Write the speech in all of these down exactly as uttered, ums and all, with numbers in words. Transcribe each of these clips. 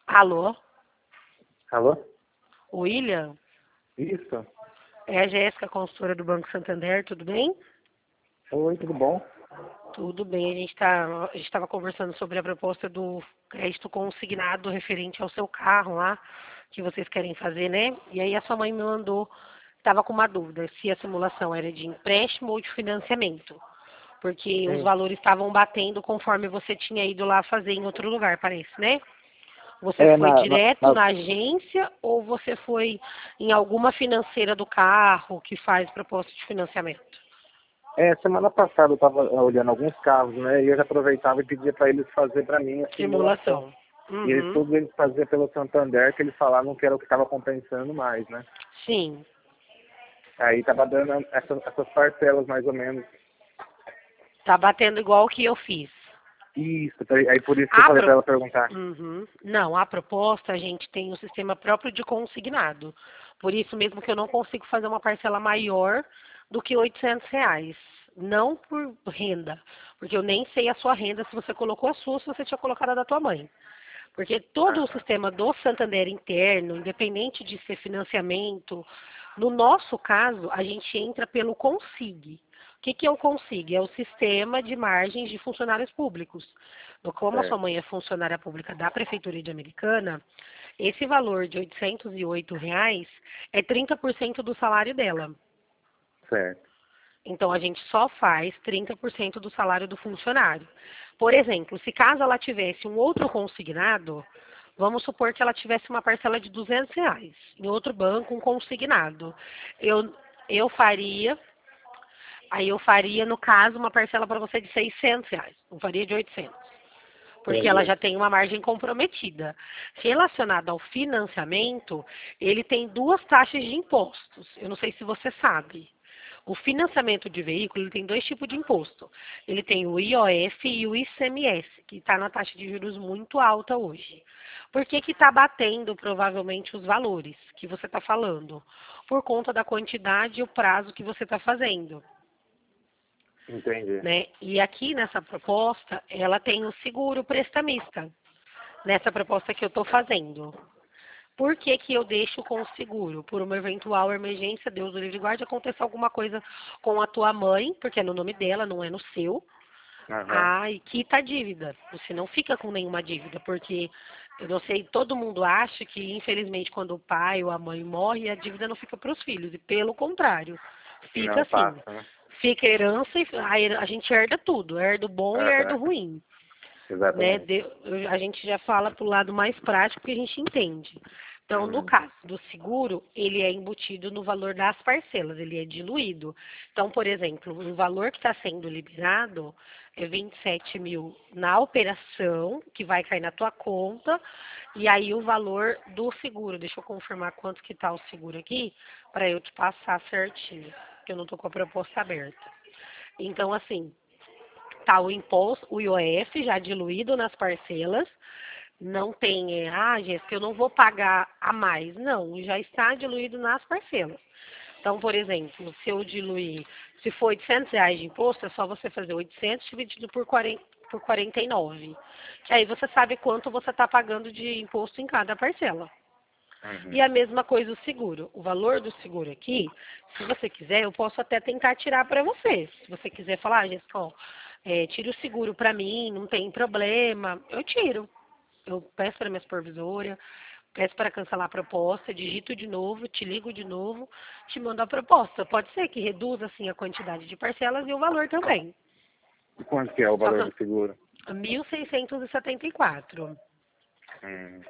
Alô, Alô? William? Isso. É a Jéssica, consultora do Banco Santander, tudo bem? Oi, tudo bom? Tudo bem, a gente tá, a gente estava conversando sobre a proposta do crédito consignado referente ao seu carro lá, que vocês querem fazer, né? E aí a sua mãe me mandou, estava com uma dúvida, se a simulação era de empréstimo ou de financiamento. Porque os Sim. valores estavam batendo conforme você tinha ido lá fazer em outro lugar, parece, né? Você É, foi na, na, direto na- na agência ou você foi em alguma financeira do carro que faz proposta de financiamento? é, semana passada eu estava olhando alguns carros, né? E eu já aproveitava e pedia para eles fazer para mim a simulação. Simulação. E eles Uhum. todos eles faziam pelo Santander, que eles falavam que era o que estava compensando mais, né? Sim. Aí tava dando essas, essas parcelas mais ou menos. Tá batendo igual o que eu fiz. Isso, aí por isso que eu A falei para pro... ela perguntar. Uhum. Não, a proposta a gente tem um sistema próprio de consignado. Por isso mesmo que eu não consigo fazer uma parcela maior do que oitocentos reais. Não por renda, porque eu nem sei a sua renda, se você colocou a sua, ou se você tinha colocado a da tua mãe. Porque todo o Aham. sistema do Santander interno, independente de ser financiamento, no nosso caso, a gente entra pelo Consig. O que, que é o Consig? É o sistema de margens de funcionários públicos. Então, como a sua Certo, mãe é funcionária pública da Prefeitura de Americana, esse valor de oitocentos e oito reais é trinta por cento do salário dela. certo. Então, a gente só faz trinta por cento do salário do funcionário. Por exemplo, se caso ela tivesse um outro consignado, vamos supor que ela tivesse uma parcela de duzentos reais em outro banco, um consignado. Eu, eu faria, aí eu faria, no caso, uma parcela para você de seiscentos reais, não faria de oitocentos. Porque ela Entendi. já tem uma margem comprometida. Relacionado ao financiamento, ele tem duas taxas de impostos. Eu não sei se você sabe. O financiamento de veículo ele tem dois tipos de imposto. Ele tem o I O F e o I C M S, que está na taxa de juros muito alta hoje. Por que que está batendo provavelmente os valores que você está falando? Por conta da quantidade e o prazo que você está fazendo. Entendi. Né? E aqui nessa proposta, ela tem o seguro prestamista, nessa proposta que eu estou fazendo. Por que, que eu deixo com o seguro? Por uma eventual emergência, Deus o livre e guarde, acontecer alguma coisa com a tua mãe, porque é no nome dela, não é no seu. Aham. Ah, e quita a dívida. Você não fica com nenhuma dívida, porque eu não sei, todo mundo acha que, infelizmente, quando o pai ou a mãe morre, a dívida não fica para os filhos. E pelo contrário, fica Não assim. passa, né? Fica herança e a her- a gente herda tudo, herda o bom e herda o Aham. ruim. Né? Exatamente. De- a gente já fala para o lado mais prático que a gente entende. Então, no Uhum. caso do seguro, ele é embutido no valor das parcelas, ele é diluído. Então, por exemplo, o valor que está sendo liberado é vinte e sete mil na operação, que vai cair na tua conta, e aí o valor do seguro. Deixa eu confirmar quanto que está o seguro aqui, para eu te passar certinho, que eu não estou com a proposta aberta. Então, assim, tá o imposto, o I O F já diluído nas parcelas, não tem, é, ah, Jéssica, eu não vou pagar a mais. Não, já está diluído nas parcelas. Então, por exemplo, se eu diluir, se for oitocentos reais de imposto, é só você fazer oitocentos dividido por quarenta, por quarenta e nove. Que aí você sabe quanto você está pagando de imposto em cada parcela. E Uhum. a mesma coisa o seguro. O valor do seguro aqui, se você quiser, eu posso até tentar tirar para você. Se você quiser falar, ah, Jéssica, ó, é, tira o seguro para mim, não tem problema, eu tiro. Eu peço para minha supervisora, peço para cancelar a proposta, digito de novo, te ligo de novo, te mando a proposta. Pode ser que reduza assim a quantidade de parcelas e o valor também. E quanto que é o Só valor que do seguro? mil seiscentos e setenta e quatro. Hum.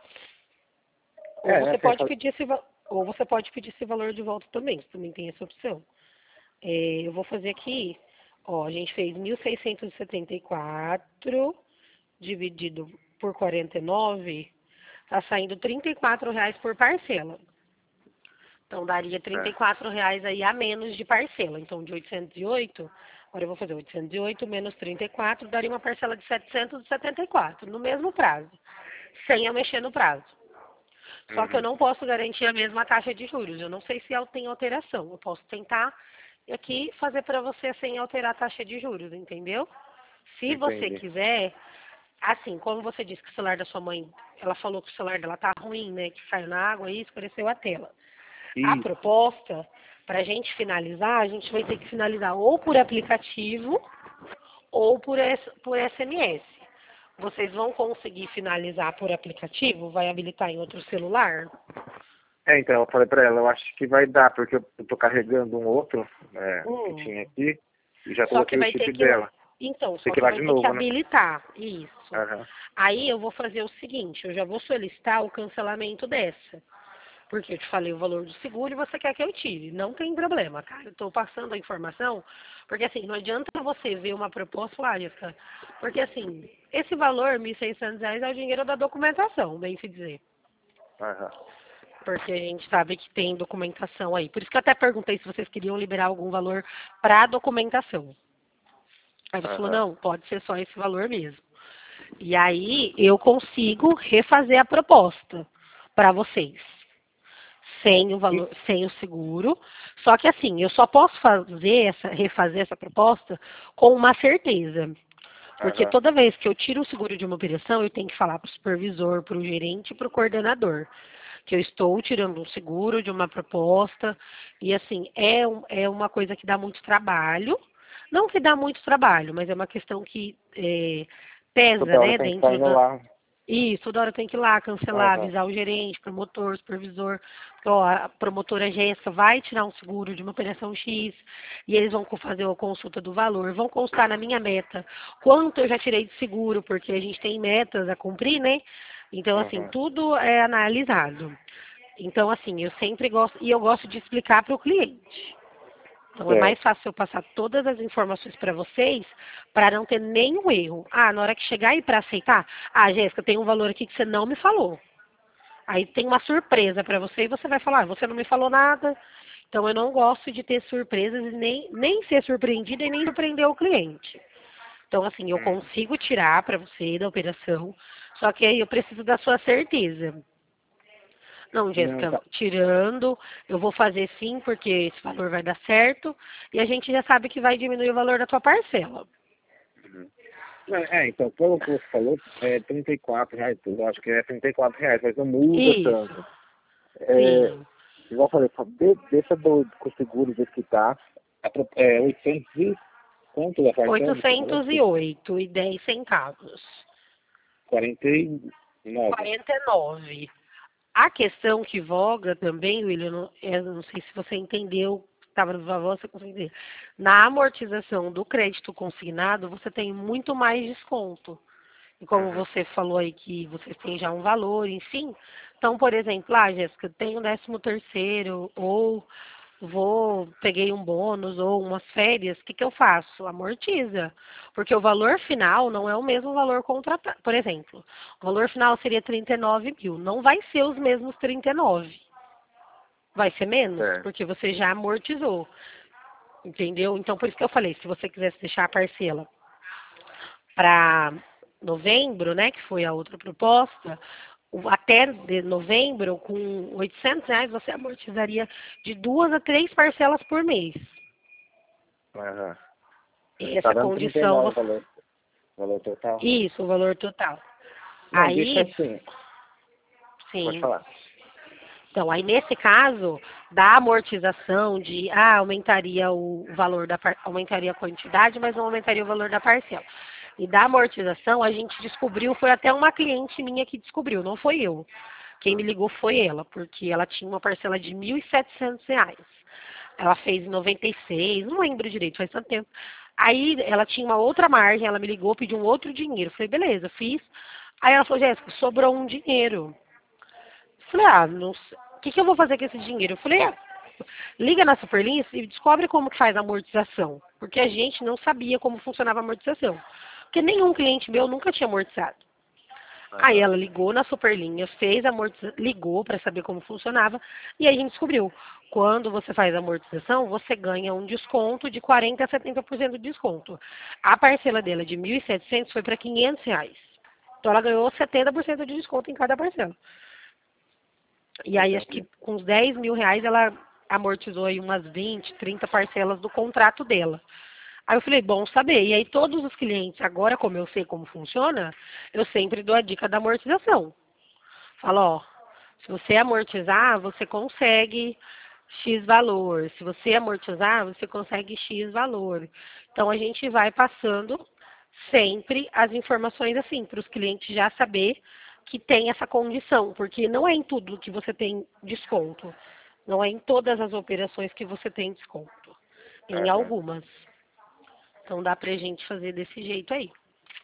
Ou É, você assim, pode fa- pedir esse va- ou você pode pedir esse valor de volta também, você também tem essa opção. É, eu vou fazer aqui, ó, a gente fez mil seiscentos e setenta e quatro dividido por quarenta e nove, tá saindo trinta e quatro reais por parcela. Então daria trinta e é. quatro reais aí a menos de parcela. Então de oitocentos e oito, agora eu vou fazer oitocentos e oito menos trinta e quatro, daria uma parcela de setecentos e setenta e quatro, no mesmo prazo, sem eu mexer no prazo. Só que eu Uhum. não posso garantir a mesma taxa de juros. Eu não sei se ela tem alteração. Eu posso tentar aqui fazer para você sem alterar a taxa de juros, entendeu? Se você Entendi. quiser, Assim, como você disse que o celular da sua mãe, ela falou que o celular dela tá ruim, né? Que caiu na água e escureceu a tela. A Isso. proposta, para a gente finalizar, a gente vai ter que finalizar ou por aplicativo ou por, S, por S M S. Vocês vão conseguir finalizar por aplicativo? Vai habilitar em outro celular? É, então, eu falei pra ela, eu acho que vai dar, porque eu eu tô carregando um outro é, que Hum. tinha aqui e já Só que coloquei o vai ter chip que ir lá. dela. Então, Tem só que ir que lá vai de ter que novo, né? habilitar. Isso. Aham. Aí eu vou fazer o seguinte, eu já vou solicitar o cancelamento dessa. Porque eu te falei o valor do seguro e você quer que eu tire. Não tem problema, cara. Eu estou passando a informação, porque assim, não adianta você ver uma proposta e falar, ah, Jéssica, porque assim, esse valor, mil e seiscentos reais, é o dinheiro da documentação, bem se dizer. Aham. Porque a gente sabe que tem documentação aí. Por isso que eu até perguntei se vocês queriam liberar algum valor para documentação. Aí você falou, Aham. não, pode ser só esse valor mesmo. E aí eu consigo refazer a proposta para vocês. Sem o E- valor, sem o seguro. Só que assim, eu só posso fazer essa, refazer essa proposta com uma certeza. Porque Aham. toda vez que eu tiro o seguro de uma operação, eu tenho que falar para o supervisor, para o gerente e para o coordenador que eu estou tirando um seguro de uma proposta. E assim, é, um, é uma coisa que dá muito trabalho. Não que dá muito trabalho, mas é uma questão que é, pesa, Toda hora né, tem que estar dentro indo da, lá. isso, toda hora tem que ir lá cancelar, Aham. avisar o gerente, promotor, supervisor, que ó, a promotora Jéssica vai tirar um seguro de uma operação X e eles vão co- fazer a consulta do valor, vão constar na minha meta quanto eu já tirei de seguro, porque a gente tem metas a cumprir, né? Então, assim, Aham. tudo é analisado. Então, assim, eu sempre gosto, e eu gosto de explicar para o cliente. Então é mais Certo. fácil eu passar todas as informações para vocês para não ter nenhum erro. Ah, na hora que chegar aí para aceitar, ah, Jéssica, tem um valor aqui que você não me falou. Aí tem uma surpresa para você e você vai falar, ah, você não me falou nada. Então eu não gosto de ter surpresas e nem, nem ser surpreendida e nem surpreender o cliente. Então, assim, eu Hum. consigo tirar para você da operação, só que aí eu preciso da sua certeza. Não, Não, Jéssica, tá. tirando, eu vou fazer sim, porque esse valor vai dar certo, e a gente já sabe que vai diminuir o valor da tua parcela. Uhum. É, é, então, pelo que você falou, é trinta e quatro reais, eu acho que é trinta e quatro reais, mas não muda tanto. Isso, É, sim. igual eu falei, só de, deixa do, com o seguro do que tá, a pro- é oitocentos e quanto da parcela que você falou? oitocentos e oito e dez centavos. quarenta e nove. quarenta e nove. A questão que voga também, William, não- eu não sei se você entendeu, estava no valor, você conseguiu entender. Na amortização do crédito consignado, você tem muito mais desconto. E como Uhum. você falou aí que vocês têm já um valor, enfim. Então, por exemplo, ah, Jéssica, tenho décimo terceiro, ou vou, peguei um bônus ou umas férias, o que, que eu faço? Amortiza. Porque o valor final não é o mesmo valor contratado. Por exemplo, o valor final seria trinta e nove mil. Não vai ser os mesmos trinta e nove. Vai ser menos, Certo. porque você já amortizou. Entendeu? Então, por isso que eu falei, se você quisesse deixar a parcela para novembro, né, que foi a outra proposta, o- até de novembro, com oitocentos reais, você amortizaria de duas a três parcelas por mês. Aham. E Tá essa dando trinta e condição, nove o você... valor, valor total. isso, o valor total. Não, deixa Aí, assim, pode sim. falar. Então, aí nesse caso, da amortização de, ah, aumentaria o valor da, par- aumentaria a quantidade, mas não aumentaria o valor da parcela. E da amortização, a gente descobriu, foi até uma cliente minha que descobriu, não foi eu. Quem me ligou foi ela, porque ela tinha uma parcela de mil e setecentos reais. Ela fez em noventa e seis, não lembro direito, faz tanto tempo. Aí ela tinha uma outra margem, ela me ligou, pediu um outro dinheiro. Eu falei, beleza, fiz. Aí ela falou, Jéssica, sobrou um dinheiro. Eu falei, ah, não sei. O que, que eu vou fazer com esse dinheiro? Eu falei, ah, liga na Superlinha e descobre como que faz a amortização. Porque a gente não sabia como funcionava a amortização. Porque nenhum cliente meu nunca tinha amortizado. Aí Aham. ela ligou na Superlinha, fez a amortização, ligou para saber como funcionava, e aí a gente descobriu. Quando você faz a amortização, você ganha um desconto de quarenta a setenta por cento de desconto. A parcela dela de mil e setecentos foi para quinhentos reais. Então ela ganhou setenta por cento de desconto em cada parcela. E aí acho que Entendi. com uns dez mil reais ela amortizou aí umas vinte, trinta parcelas do contrato dela. Aí eu falei, bom saber. E aí todos os clientes, agora como eu sei como funciona, eu sempre dou a dica da amortização. Falo, ó, se você amortizar, você consegue X valor. Se você amortizar, você consegue X valor. Então a gente vai passando sempre as informações assim, para os clientes já saber que tem essa condição, porque não é em tudo que você tem desconto. Não é em todas as operações que você tem desconto. Em Aham. algumas. Então dá pra gente fazer desse jeito aí.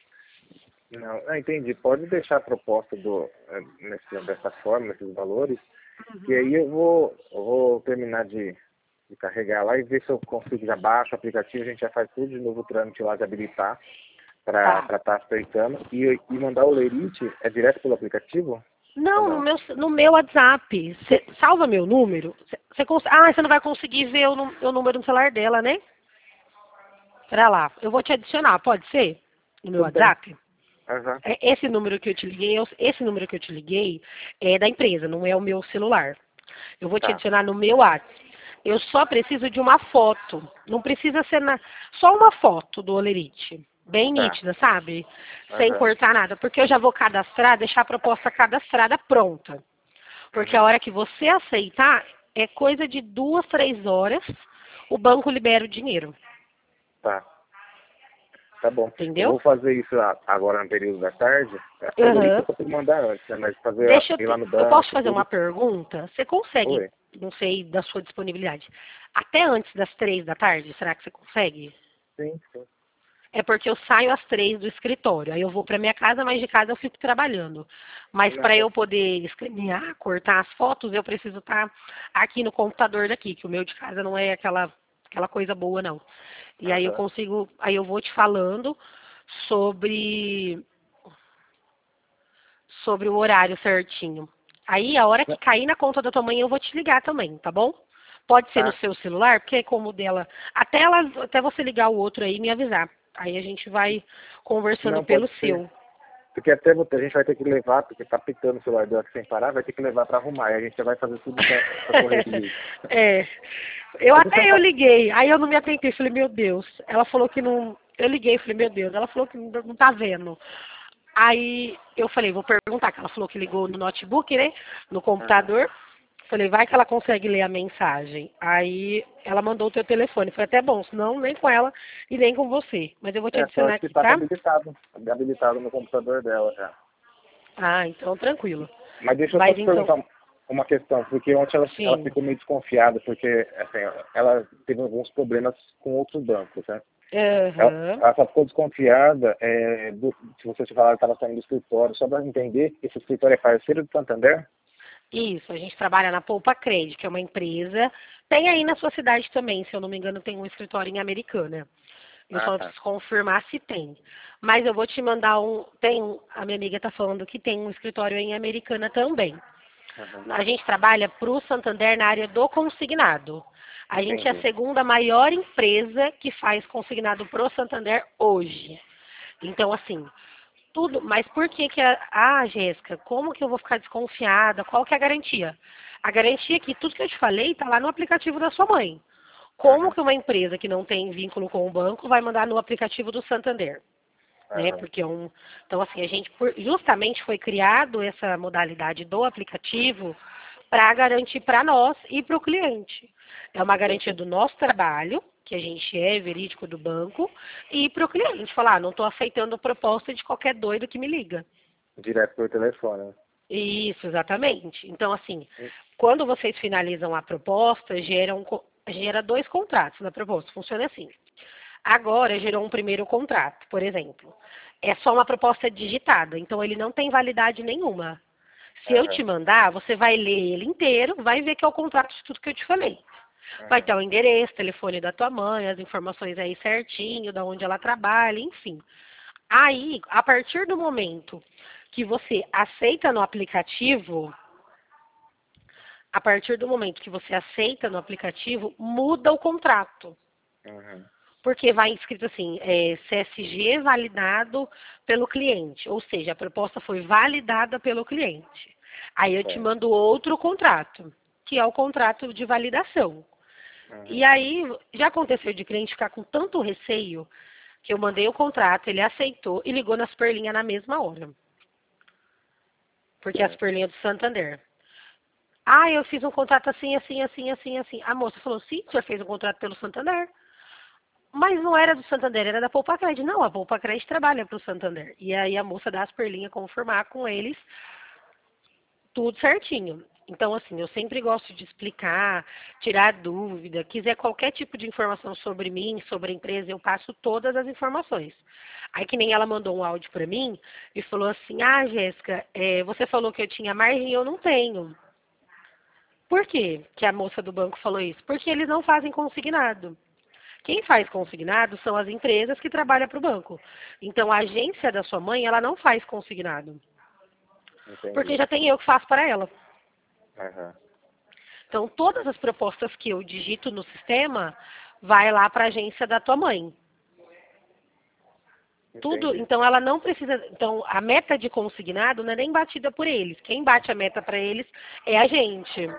Não, ah, entendi. Pode deixar a proposta do, eh, nesse, dessa forma, nesses valores, que aí eu vou, eu vou terminar de, de carregar lá e ver se eu consigo já baixo o aplicativo, a gente já faz tudo de novo o trâmite lá de habilitar para Tá. estar aceitando. E, e mandar o lerite é direto pelo aplicativo? Ou Não, no não? meu, no meu WhatsApp. Você salva meu número? Cê, cê cons- ah, você não vai conseguir ver o, nu- o número no celular dela, né? Pera lá. Eu vou te adicionar, pode ser? No meu Tudo bem. WhatsApp? Aham. É, esse número que eu te liguei, eu- esse número que eu te liguei é da empresa, não é o meu celular. Eu vou te Tá. adicionar no meu WhatsApp. Eu só preciso de uma foto. Não precisa ser na, só uma foto do olerite. Bem Tá. nítida, sabe? Sem Aham. cortar nada. Porque eu já vou cadastrar, deixar a proposta cadastrada pronta. Porque a Uhum. hora que você aceitar, é coisa de duas, três horas, o banco libera o dinheiro. Tá. Tá bom. Eu Entendeu? vou fazer isso a- agora no período da tarde. A Lorita Aham. eu consigo mandar antes, né? Mas fazer a- Deixa eu, ir lá te, no eu posso banco, fazer uma tudo. pergunta? Você consegue, Oi. não sei, da sua disponibilidade, até antes das três da tarde, será que você consegue? Sim, sim. É porque eu saio às três do escritório, aí eu vou para minha casa, mas de casa eu fico trabalhando. Mas Não, para tá. eu poder escanear, cortar as fotos, eu preciso estar aqui no computador daqui, que o meu de casa não é aquela, aquela coisa boa, não. E aí eu Aham. consigo, aí eu vou te falando sobre sobre o horário certinho. Aí, a hora que cair na conta da tua mãe, eu vou te ligar também, tá bom? Pode ser no Tá. seu celular, porque é como o dela. Até, ela, até você ligar o outro aí e me avisar. Aí a gente vai conversando Não, pelo pode ser. seu. Porque até você- a gente vai ter que levar, porque tá pitando o celular dela aqui sem parar, vai ter que levar pra arrumar. E a gente já vai fazer tudo pra, pra correria. É. Eu Mas deixa eu até eu falar. liguei, aí eu não me atentei, falei, meu Deus. Ela falou que não. Eu liguei, falei, meu Deus. Ela falou que não, não tá vendo. Aí eu falei, vou perguntar, que ela falou que ligou no notebook, né? No Aham. computador. Falei, vai que ela consegue ler a mensagem. Aí ela mandou o teu telefone. Foi até bom, senão nem com ela e nem com você. Mas eu vou te É, adicionar sorte que aqui, tá tá? habilitado. Habilitado no computador dela já. Ah, então tranquilo. Mas deixa eu só Mas te então, perguntar uma questão, porque ontem ela, ela sim. ficou meio desconfiada, porque assim, ela teve alguns problemas com outros bancos, né? Ela, Aham. ela só ficou desconfiada, é, do, se você te falar que estava saindo do escritório, só para entender, esse escritório é parceiro do Santander? Isso, a gente trabalha na Poupa Cred, que é uma empresa. Tem aí na sua cidade também, se eu não me engano, tem um escritório em Americana. Eu Ah, só tá. preciso confirmar se tem. Mas eu vou te mandar um. Tem um. A minha amiga está falando que tem um escritório em Americana também. Uhum. A gente trabalha para o Santander na área do consignado. A gente é a Entendi. segunda maior empresa que faz consignado para o Santander hoje. Então, assim, tudo. Mas por que que a. Ah, Jéssica, como que eu vou ficar desconfiada? Qual que é a garantia? A garantia é que tudo que eu te falei está lá no aplicativo da sua mãe. Como Uhum. que uma empresa que não tem vínculo com o banco vai mandar no aplicativo do Santander? Né? Uhum. Porque é um, então assim, a gente por- justamente foi criado essa modalidade do aplicativo para garantir para nós e para o cliente. É uma garantia Entendi. do nosso trabalho, que a gente é verídico do banco, e para o cliente falar, ah, não estou aceitando proposta de qualquer doido que me liga. Direto por telefone, né? Isso, exatamente. Então, assim, Hum. quando vocês finalizam a proposta, gera, um co- gera dois contratos na proposta. Funciona assim. Agora gerou um primeiro contrato, por exemplo. É só uma proposta digitada, então ele não tem validade nenhuma. Se eu te Uhum. mandar, você vai ler ele inteiro, vai ver que é o contrato de tudo que eu te falei. Vai Uhum. ter o endereço, telefone da tua mãe, as informações aí certinho, da onde ela trabalha, enfim. Aí, a partir do momento que você aceita no aplicativo, a partir do momento que você aceita no aplicativo, muda o contrato. Uhum. Porque vai escrito assim, é, C S G validado pelo cliente, ou seja, a proposta foi validada pelo cliente. Aí eu te Certo. mando outro contrato, que é o contrato de validação. Uhum. E aí, já aconteceu de cliente ficar com tanto receio que eu mandei o contrato, ele aceitou e ligou na Superlinha na mesma hora. Porque é a Certo. Superlinha do Santander. Ah, eu fiz um contrato assim, assim, assim, assim, assim. A moça falou, sim, o senhor fez um contrato pelo Santander. Mas não era do Santander, era da Poupa Crédito. Não, a Poupa Crédito trabalha para o Santander. E aí a moça da Superlinha confirmar com eles tudo certinho. Então, assim, eu sempre gosto de explicar, tirar dúvida. Quiser qualquer tipo de informação sobre mim, sobre a empresa, eu passo todas as informações. Aí que nem ela mandou um áudio para mim e falou assim, ah, Jéssica, é, você falou que eu tinha margem e eu não tenho. Por quê que a moça do banco falou isso? Porque eles não fazem consignado. Quem faz consignado são as empresas que trabalham para o banco. Então, a agência da sua mãe, ela não faz consignado. Porque Entendi. já tem eu que faço para ela. Uhum. Então, todas as propostas que eu digito no sistema, vai lá para a agência da tua mãe. Tudo, Entendi. então ela não precisa. Então, a meta de consignado não é nem batida por eles. Quem bate a meta para eles é a gente.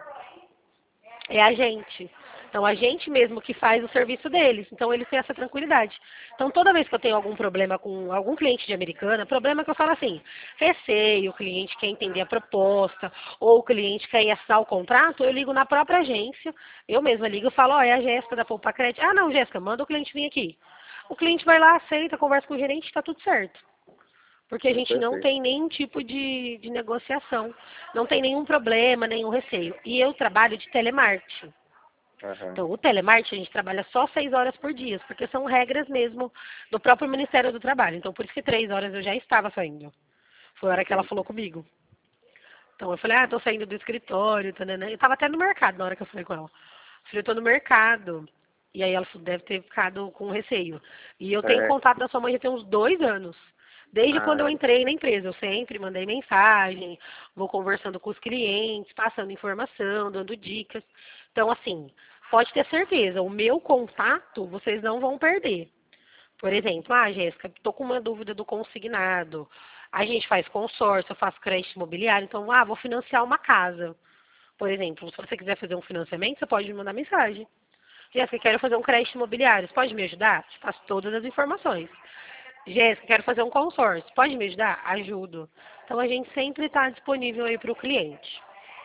É a gente. Então, a gente mesmo que faz o serviço deles. Então, eles têm essa tranquilidade. Então, toda vez que eu tenho algum problema com algum cliente de Americana, problema que eu falo assim, receio, o cliente quer entender a proposta, ou o cliente quer assinar o contrato, eu ligo na própria agência, eu mesma ligo e falo, ó, é a Jéssica da Poupa Crédito. Ah, não, Jéssica, manda o cliente vir aqui. O cliente vai lá, aceita, conversa com o gerente, está tudo certo. Porque a É gente não perfeito. tem nenhum tipo de, de negociação, não tem nenhum problema, nenhum receio. E eu trabalho de telemarketing. Uhum. Então, o telemarketing a gente trabalha só seis horas por dia, porque são regras mesmo do próprio Ministério do Trabalho. Então, por isso que três horas eu já estava saindo. Foi a hora que ela falou Entendi. comigo. Então, eu falei, ah, tô saindo do escritório, tanana. Eu estava até no mercado na hora que eu falei com ela. Eu falei, eu tô no mercado. E aí ela falou, deve ter ficado com receio. E eu tenho É, contato da sua mãe já tem uns dois anos. Desde quando eu ah, entrei na empresa, eu sempre mandei mensagem, vou conversando com os clientes, passando informação, dando dicas. Então, assim, pode ter certeza, o meu contato vocês não vão perder. Por exemplo, ah, Jéssica, estou com uma dúvida do consignado. A gente faz consórcio, eu faço crédito imobiliário, então, ah, vou financiar uma casa. Por exemplo, se você quiser fazer um financiamento, você pode me mandar mensagem. Jéssica, quero fazer um crédito imobiliário, você pode me ajudar? Te passo todas as informações. Jéssica, quero fazer um consórcio, pode me ajudar? Ajudo. Então, a gente sempre está disponível aí para o cliente,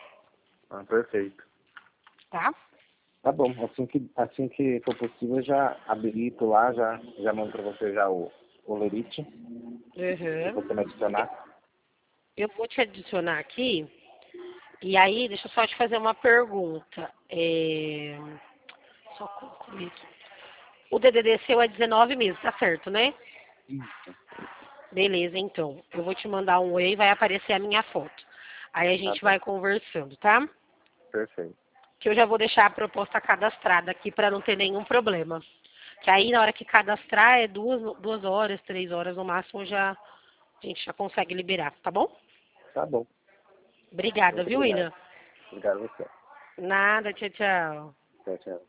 ah, perfeito. tá? Tá bom, assim que, assim que for possível, eu já habilito lá, já, já mando para você já o, o Lerite, se Uhum. você me adicionar. Eu vou te adicionar aqui. E aí, deixa eu só te fazer uma pergunta. É... Só concluir aqui. O D D D seu é dezenove meses, tá certo, né? Isso. Beleza, então. Eu vou te mandar um e vai aparecer a minha foto. Aí a Tá gente bom, vai conversando, tá? perfeito. Que eu já vou deixar a proposta cadastrada aqui para não ter nenhum problema. Que aí, na hora que cadastrar, é duas, duas horas, três horas no máximo, já, a gente já consegue liberar, tá bom? Tá bom. Obrigada, Muito viu, obrigado. Ina? Obrigado a você. Nada, tchau, tchau. Tchau, tchau.